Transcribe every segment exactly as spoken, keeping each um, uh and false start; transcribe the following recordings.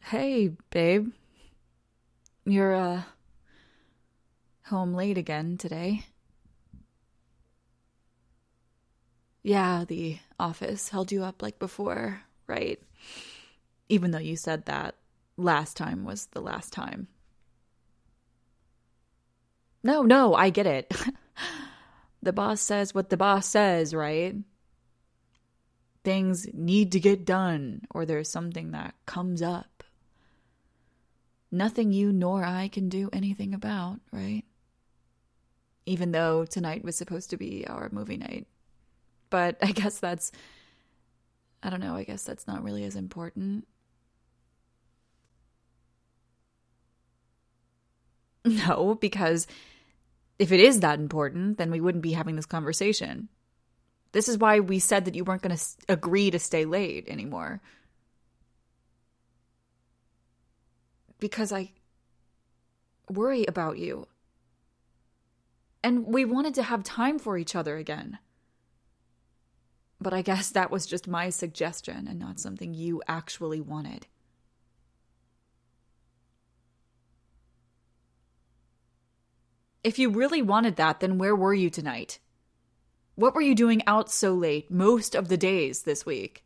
Hey, babe. You're, uh, home late again today. Yeah, the office held you up like before, right? Even though you said that last time was the last time. No, no, I get it. The boss says what the boss says, right? Things need to get done, or there's something that comes up. Nothing you nor I can do anything about, right? Even though tonight was supposed to be our movie night. But I guess that's, I don't know, I guess that's not really as important. No, because if it is that important, then we wouldn't be having this conversation. This is why we said that you weren't going to agree to stay late anymore. Because I worry about you. And we wanted to have time for each other again. But I guess that was just my suggestion and not something you actually wanted. If you really wanted that, then where were you tonight? What were you doing out so late most of the days this week?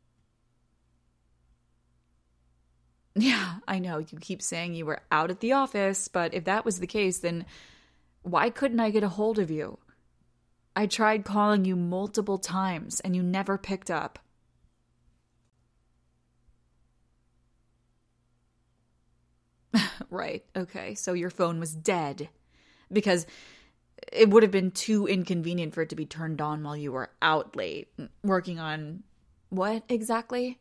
Yeah, I know you keep saying you were out at the office, but if that was the case, then why couldn't I get a hold of you? I tried calling you multiple times and you never picked up. Right, okay, so your phone was dead. Because it would have been too inconvenient for it to be turned on while you were out late, working on what exactly?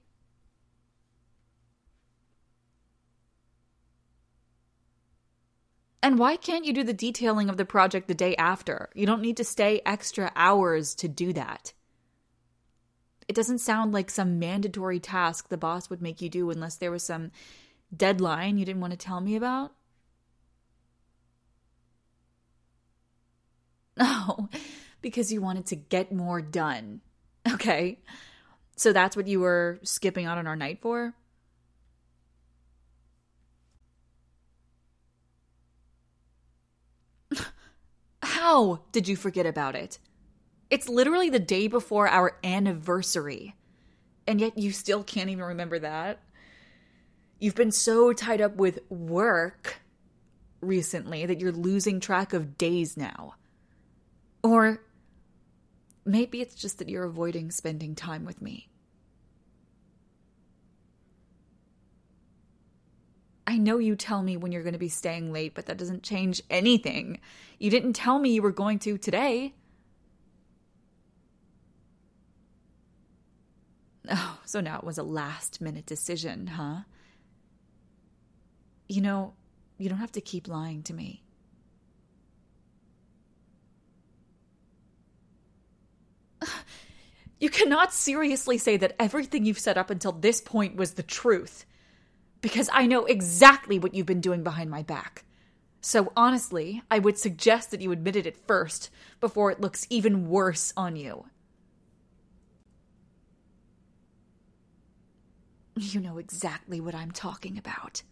And why can't you do the detailing of the project the day after? You don't need to stay extra hours to do that. It doesn't sound like some mandatory task the boss would make you do unless there was some deadline you didn't want to tell me about. No, because you wanted to get more done. Okay, so that's what you were skipping out on our night for? How did you forget about it? It's literally the day before our anniversary. And yet you still can't even remember that? You've been so tied up with work recently that you're losing track of days now. Or maybe it's just that you're avoiding spending time with me. I know you tell me when you're going to be staying late, but that doesn't change anything. You didn't tell me you were going to today. Oh, so now it was a last-minute decision, huh? You know, you don't have to keep lying to me. You cannot seriously say that everything you've said up until this point was the truth. Because I know exactly what you've been doing behind my back. So honestly, I would suggest that you admitted it first before it looks even worse on you. You know exactly what I'm talking about.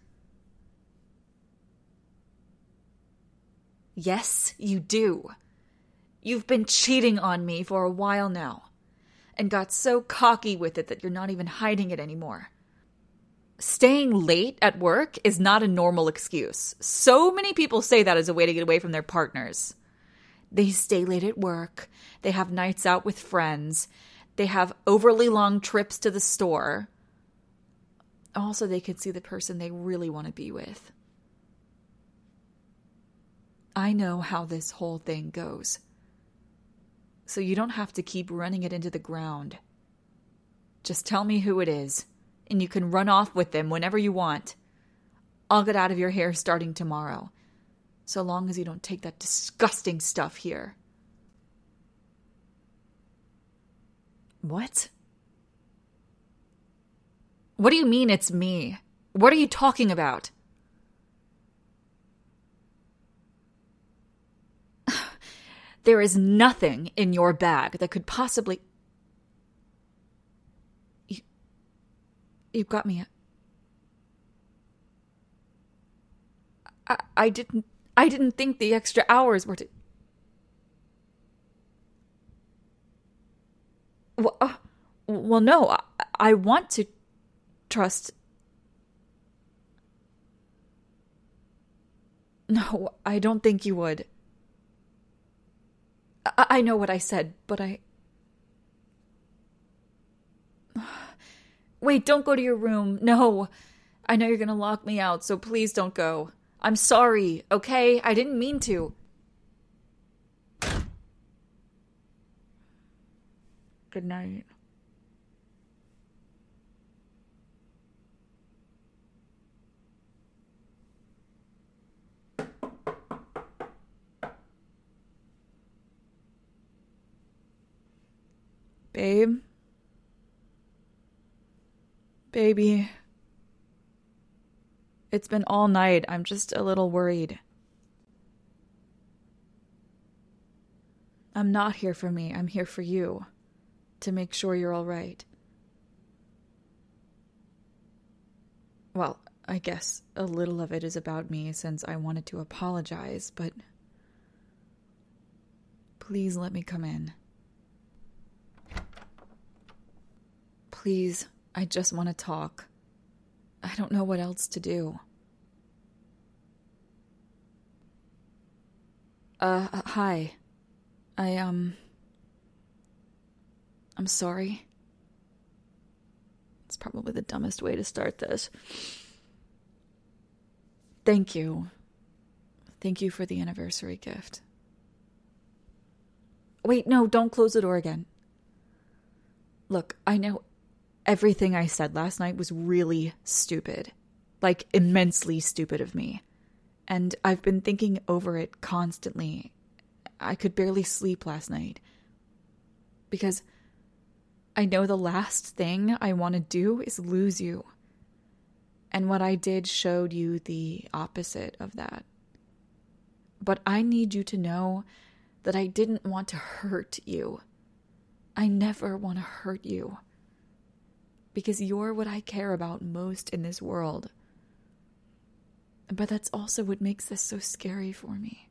Yes, you do. You've been cheating on me for a while now. And got so cocky with it that you're not even hiding it anymore. Staying late at work is not a normal excuse. So many people say that as a way to get away from their partners. They stay late at work. They have nights out with friends. They have overly long trips to the store. Also, they could see the person they really want to be with. I know how this whole thing goes. So you don't have to keep running it into the ground. Just tell me who it is, and you can run off with them whenever you want. I'll get out of your hair starting tomorrow, so long as you don't take that disgusting stuff here. What? What do you mean it's me? What are you talking about? There is nothing in your bag that could possibly... You, you've got me... I, I didn't I didn't think the extra hours were to... Well, uh, well no, I, I want to trust... No, I don't think you would. I, I know what I said, but I... Wait, don't go to your room. No. I know you're gonna lock me out, so please don't go. I'm sorry, okay? I didn't mean to. Good night. Babe? Baby. It's been all night. I'm just a little worried. I'm not here for me. I'm here for you. To make sure you're all right. Well, I guess a little of it is about me since I wanted to apologize, but... Please let me come in. Please, I just want to talk. I don't know what else to do. Uh, hi. I, um... I'm sorry. It's probably the dumbest way to start this. Thank you. Thank you for the anniversary gift. Wait, no, don't close the door again. Look, I know everything I said last night was really stupid. Like, immensely stupid of me. And I've been thinking over it constantly. I could barely sleep last night. Because I know the last thing I want to do is lose you. And what I did showed you the opposite of that. But I need you to know that I didn't want to hurt you. I never want to hurt you. Because you're what I care about most in this world. But that's also what makes this so scary for me.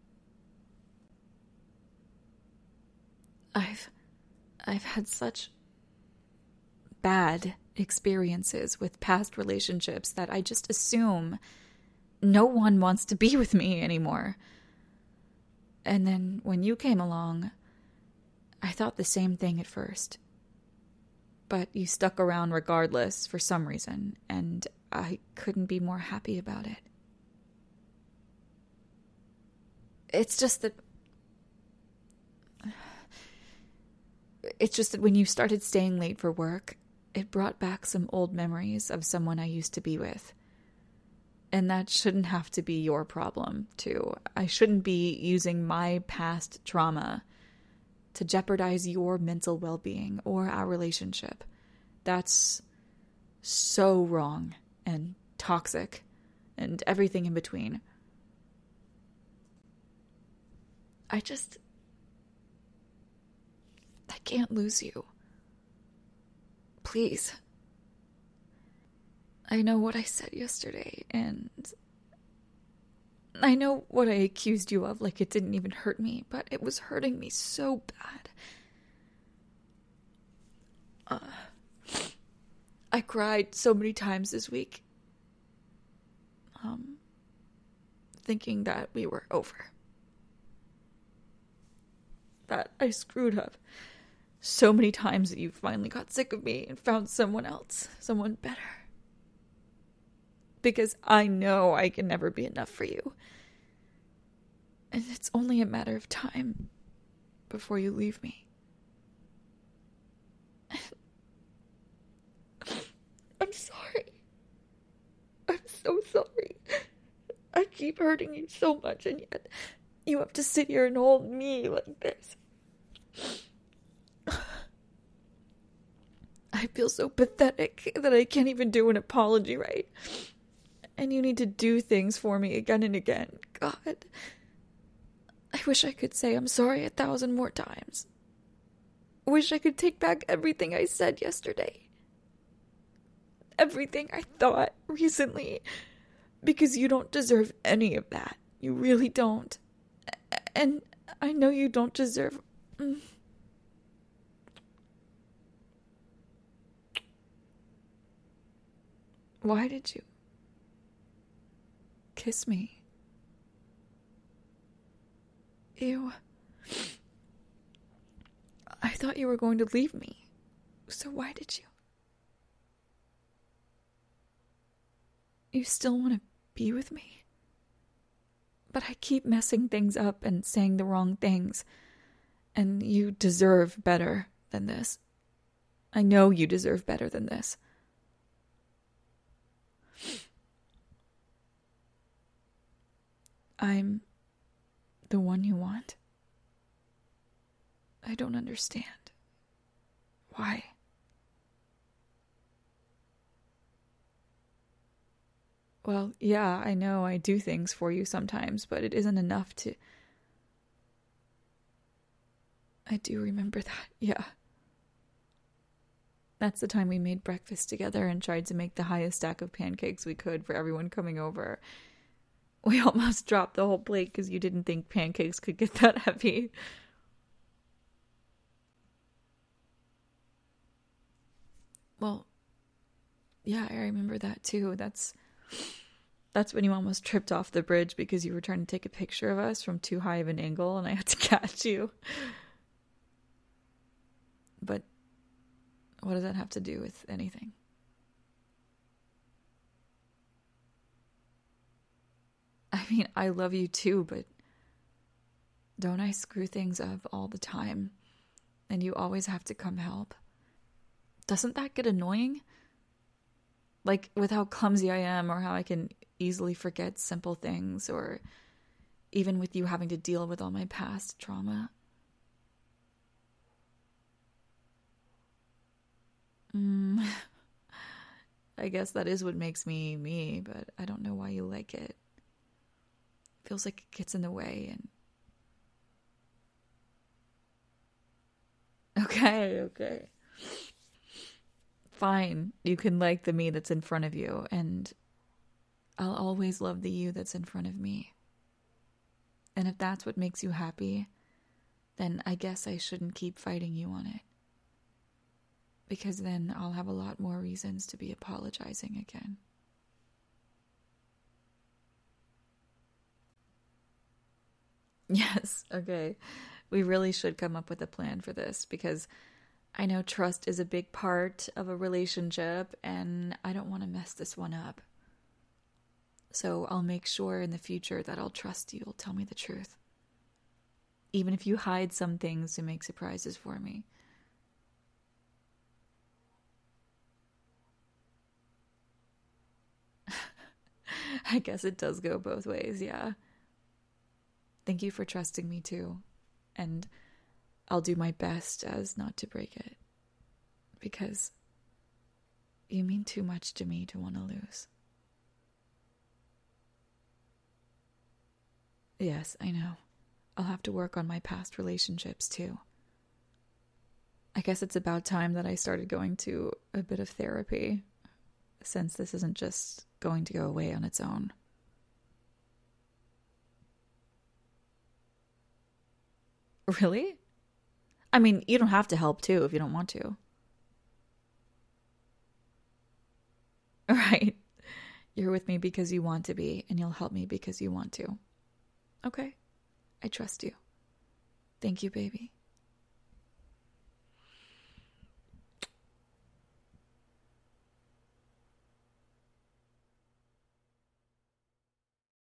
I've I've had such bad experiences with past relationships that I just assume no one wants to be with me anymore. And then when you came along, I thought the same thing at first. But you stuck around regardless for some reason, and I couldn't be more happy about it. It's just that... It's just that when you started staying late for work, it brought back some old memories of someone I used to be with. And that shouldn't have to be your problem, too. I shouldn't be using my past trauma to jeopardize your mental well-being or our relationship. That's so wrong and toxic and everything in between. I just... I can't lose you. Please. I know what I said yesterday, and I know what I accused you of, like it didn't even hurt me, but it was hurting me so bad. Uh, I cried so many times this week, um, thinking that we were over. That I screwed up so many times that you finally got sick of me and found someone else, someone better. Because I know I can never be enough for you. And it's only a matter of time before you leave me. I'm sorry. I'm so sorry. I keep hurting you so much, and yet you have to sit here and hold me like this. I feel so pathetic that I can't even do an apology right. And you need to do things for me again and again. God. I wish I could say I'm sorry a thousand more times. I wish I could take back everything I said yesterday. Everything I thought recently. Because you don't deserve any of that. You really don't. And I know you don't deserve... Why did you kiss me? Ew. I thought you were going to leave me. So why did you? You still want to be with me? But I keep messing things up and saying the wrong things. And you deserve better than this. I know you deserve better than this. I'm the one you want. I don't understand. Why? Well, yeah, I know I do things for you sometimes, but it isn't enough to... I do remember that, yeah. That's the time we made breakfast together and tried to make the highest stack of pancakes we could for everyone coming over. We almost dropped the whole plate because you didn't think pancakes could get that heavy. Well, yeah, I remember that too. That's that's when you almost tripped off the bridge because you were trying to take a picture of us from too high of an angle and I had to catch you. But what does that have to do with anything? I mean, I love you too, but don't I screw things up all the time? And you always have to come help. Doesn't that get annoying? Like, with how clumsy I am, or how I can easily forget simple things, or even with you having to deal with all my past trauma. Mm. I guess that is what makes me me, but I don't know why you like it. Feels like it gets in the way and... Okay, okay. Fine, you can like the me that's in front of you, and I'll always love the you that's in front of me. And if that's what makes you happy, then I guess I shouldn't keep fighting you on it. Because then I'll have a lot more reasons to be apologizing again. Yes, okay. We really should come up with a plan for this, because I know trust is a big part of a relationship and I don't want to mess this one up. So I'll make sure in the future that I'll trust you'll tell me the truth. Even if you hide some things to make surprises for me. I guess it does go both ways, yeah. Thank you for trusting me too. And I'll do my best as not to break it. Because you mean too much to me to want to lose. Yes, I know. I'll have to work on my past relationships too. I guess it's about time that I started going to a bit of therapy, since this isn't just going to go away on its own. Really? I mean, you don't have to help too if you don't want to. Right. You're with me because you want to be, and you'll help me because you want to. Okay. I trust you. Thank you, baby.